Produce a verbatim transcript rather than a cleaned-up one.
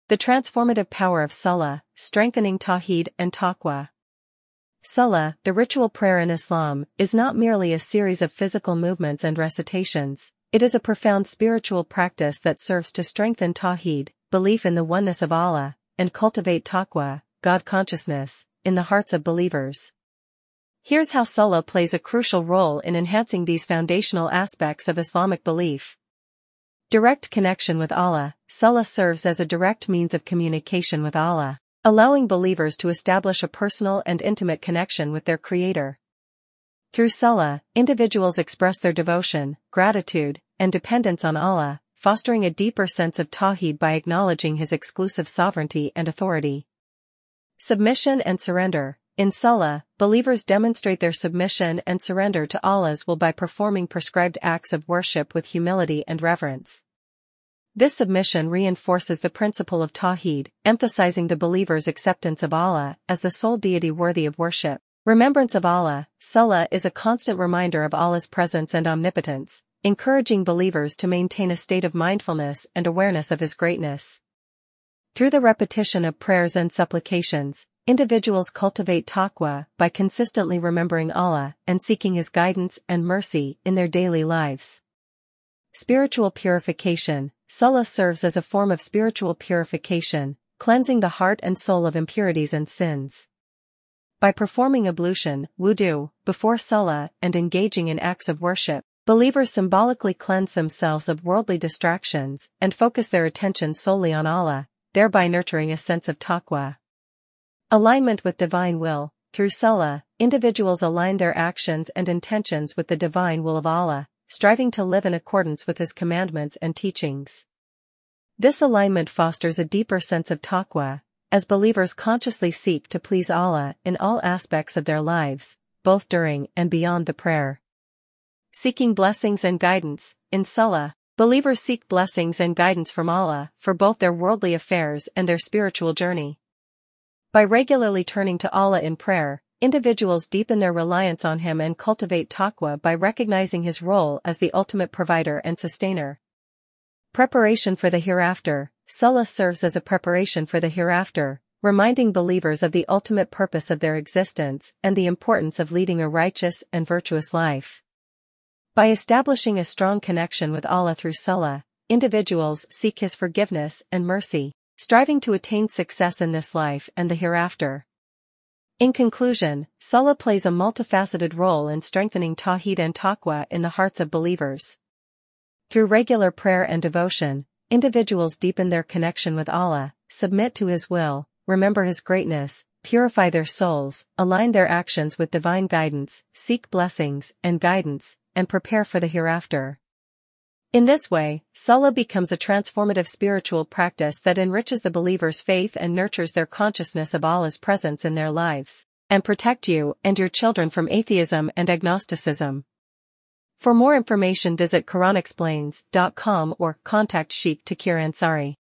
The transformative power of Salah, strengthening Tawheed and Taqwa. Salah, the ritual prayer in Islam, is not merely a series of physical movements and recitations. It is a profound spiritual practice that serves to strengthen Tawheed, belief in the oneness of Allah, and cultivate Taqwa, God consciousness, in the hearts of believers. Here's how Salah plays a crucial role in enhancing these foundational aspects of Islamic belief. Direct connection with Allah. Salah serves as a direct means of communication with Allah, allowing believers to establish a personal and intimate connection with their Creator. Through Salah, individuals express their devotion, gratitude, and dependence on Allah, fostering a deeper sense of Tawheed by acknowledging His exclusive sovereignty and authority. Submission and surrender. In Salah, believers demonstrate their submission and surrender to Allah's will by performing prescribed acts of worship with humility and reverence. This submission reinforces the principle of Tawheed, emphasizing the believer's acceptance of Allah as the sole deity worthy of worship. Remembrance of Allah. Salah is a constant reminder of Allah's presence and omnipotence, encouraging believers to maintain a state of mindfulness and awareness of His greatness. Through the repetition of prayers and supplications, individuals cultivate taqwa by consistently remembering Allah and seeking His guidance and mercy in their daily lives. Spiritual purification. Salah serves as a form of spiritual purification, cleansing the heart and soul of impurities and sins. By performing ablution, wudu, before Salah and engaging in acts of worship, believers symbolically cleanse themselves of worldly distractions and focus their attention solely on Allah, thereby nurturing a sense of taqwa. Alignment with divine will. Through Salah, individuals align their actions and intentions with the divine will of Allah, striving to live in accordance with His commandments and teachings. This alignment fosters a deeper sense of taqwa, as believers consciously seek to please Allah in all aspects of their lives, both during and beyond the prayer. Seeking blessings and guidance. In Salah, believers seek blessings and guidance from Allah for both their worldly affairs and their spiritual journey. By regularly turning to Allah in prayer, individuals deepen their reliance on Him and cultivate taqwa by recognizing His role as the ultimate provider and sustainer. Preparation for the hereafter. Salah serves as a preparation for the hereafter, reminding believers of the ultimate purpose of their existence and the importance of leading a righteous and virtuous life. By establishing a strong connection with Allah through Salah, individuals seek His forgiveness and mercy, striving to attain success in this life and the hereafter. In conclusion, Salah plays a multifaceted role in strengthening Tawheed and Taqwa in the hearts of believers. Through regular prayer and devotion, individuals deepen their connection with Allah, submit to His will, remember His greatness, purify their souls, align their actions with divine guidance, seek blessings and guidance, and prepare for the hereafter. In this way, Salah becomes a transformative spiritual practice that enriches the believer's faith and nurtures their consciousness of Allah's presence in their lives, and protect you and your children from atheism and agnosticism. For more information visit Quran Explains dot com or contact Sheikh Takir Ansari.